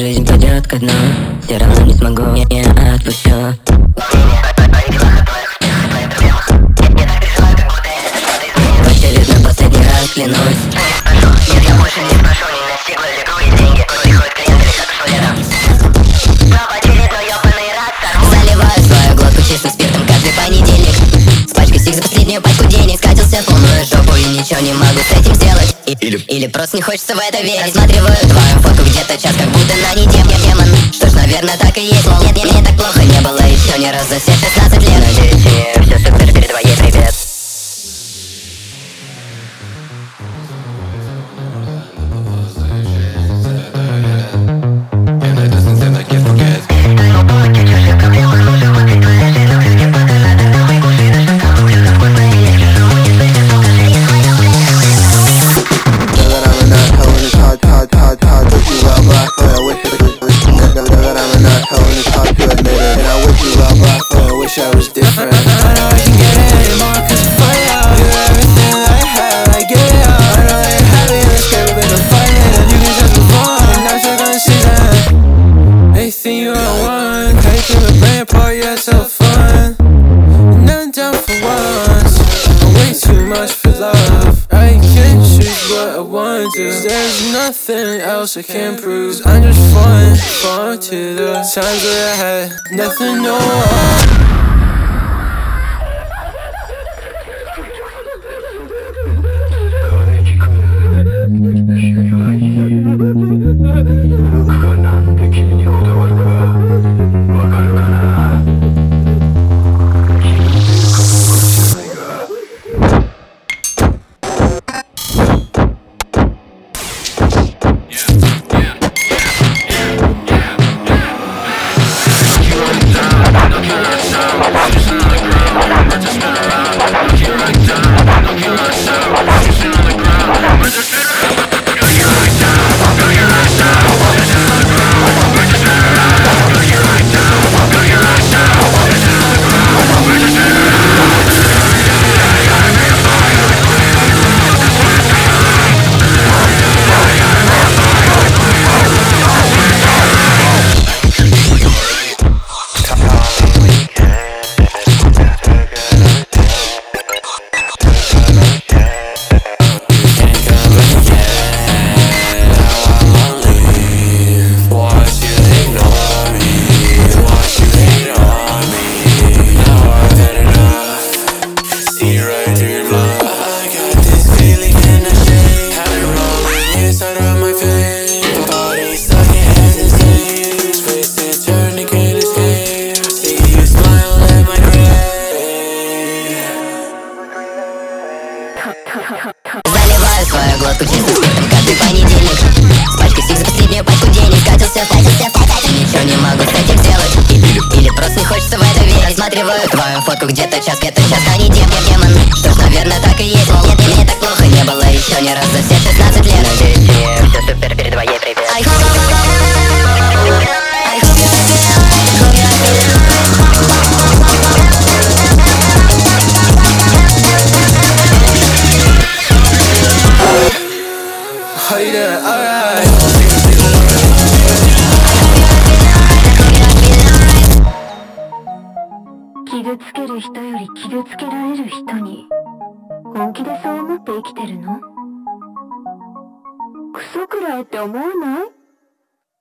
жизнь пойдет ко дну, все равно не смогу, я отпущу. В очередной последний раз клянусь. Нет, я больше не спрошу, не настигла легу и деньги. Приходят клиенты, как шулера. Но в очередной ёбаный раз заливаю свою глотку чистым спиртом каждый понедельник. С пачкой стих за последнюю пачку денег. Скатился в полную жопу и ничего не могу с этим сделать. Или просто не хочется в это верить. Смотреваю твою фотку где-то час, как будто на ней демон. Что ж, наверное, так и есть. Мол, нет, мне так плохо не было еще ни разу за все 16 лет. Надеюсь, все супер, передавай ей привет. I was different. I know I can get it anymore cause I'm for you. You're everything that I had, like get it out. I know that you're happy and scared, but I'm fighting. You can just move on, and now you're gonna see that. Anything you want, taking the blame apart, yeah, it's so fun. And I'm down for once, I'm way too much for love. I can't choose what I wanna do, cause there's nothing else I can prove. I'm just falling to the times that I had nothing, no one. Заливаю свою глотку чистым спиртом каждый понедельник. С пачкой стих за последнюю пачку денег. Скатился, ничего не могу с этим сделать. Или просто не хочется в это верить. Смотреваю твою фотку где-то час, а не демон. Что ж, наверное, так и есть. Мол, нет, мне так плохо не было еще ни разу за все 16 лет. Надеюсь, все супер, передавай ей привет. Oh yeah, alright. 傷つける人より傷つけられる人に本気でそう思って生きてるの？クソくらいって思わない？